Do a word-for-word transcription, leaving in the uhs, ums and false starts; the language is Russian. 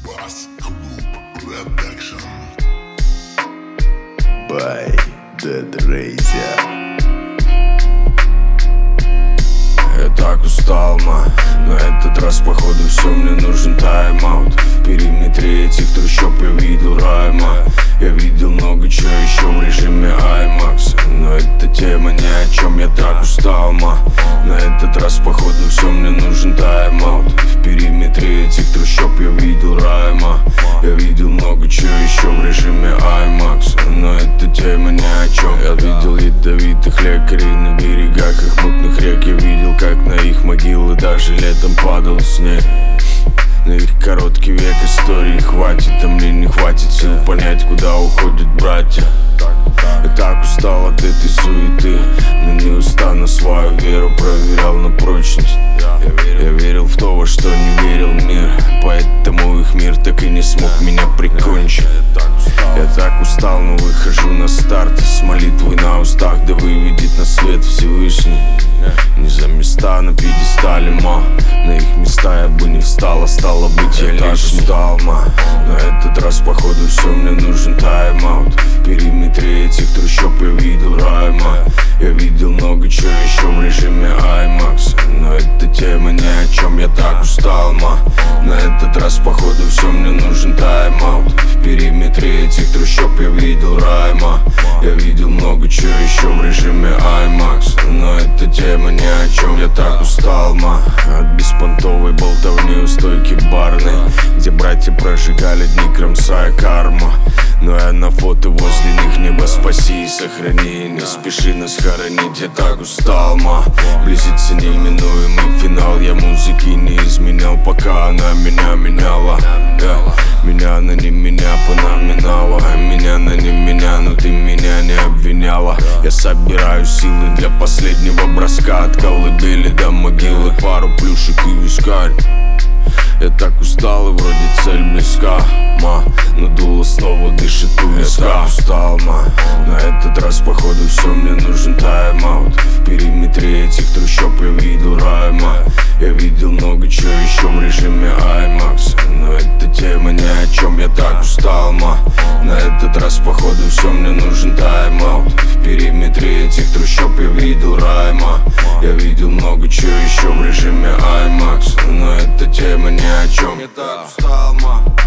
Bass Club Production by Dead Razor. Я так устал, ма, на этот раз походу все, мне нужен тайм-аут. В периметре этих трущоб я видел рай, ма. Я видел много чего еще в режиме IMAX, но эта тема ни о чем, я так устал, ма. На этот раз походу все, мне нужен тайм-аут. В периметре этих трущоб я видел рай, ма. Я видел много чего еще в режиме IMAX, но эта тема ни о чем. Я видел ядовитых лекарей на берегах их мутных рек. Я видел, как на их могилы даже летом падал снег. На их короткий век истории хватит, а мне не хватит сил понять, куда уходят братья. Я так устал от этой суеты, но неустанно свою веру проверял на прочность. Я верил в то, во что не верил мир, поэтому их мир так и не смог меня прикончить. Я так устал, но выхожу на старт с молитвой на устах, да выведет на свет Всевышний. Не за места на пьедестале, ма, на их места я бы не встал, а стало быть я лишний. Устал, ма, на этот раз походу все, мне нужен тайм-аут. В периметре этих трущоб я видел рай, ма. Я видел много чего еще в режиме IMAX, но эта тема ни о чем, я так устал, ма. На этот раз походу все, мне нужен тайм-аут. В периметре этих трущоб я видел рай, ма. Я видел много чего еще в режиме IMAX, но эта тема ни о чем, я так устал, ма. От беспонтовой болтовни у стойки барной, где братья прожигали дни, кромсая карма. Но я на фото возле них, небо спаси и сохрани, не спеши нас хоронить, я так устал, ма. Близится неименуемый финал, я музыки не изменял, пока она меня меняла. yeah. Меня она не меня понаминала, меня она не меня, но ты меня не обвиняла. Я собираю силы для последнего броска, от колыбели до могилы, пару плюшек и вискарь. Я так устал и вроде цель близка, ма, но дуло снова дышит у виска. Я так устал, ма, на этот раз походу все, мне нужен тайм-аут. В периметре этих трущоб я видел рай, ма. Я видел много чего еще в режиме IMAX, но эта тема ни о чем, я так устал, ма. На этот раз походу все, мне нужен тайм-аут. В периметре этих трущоб я видел рай, ма. Я видел много чего еще в режиме IMAX, но эта тема ни о чем, я так устал, ма.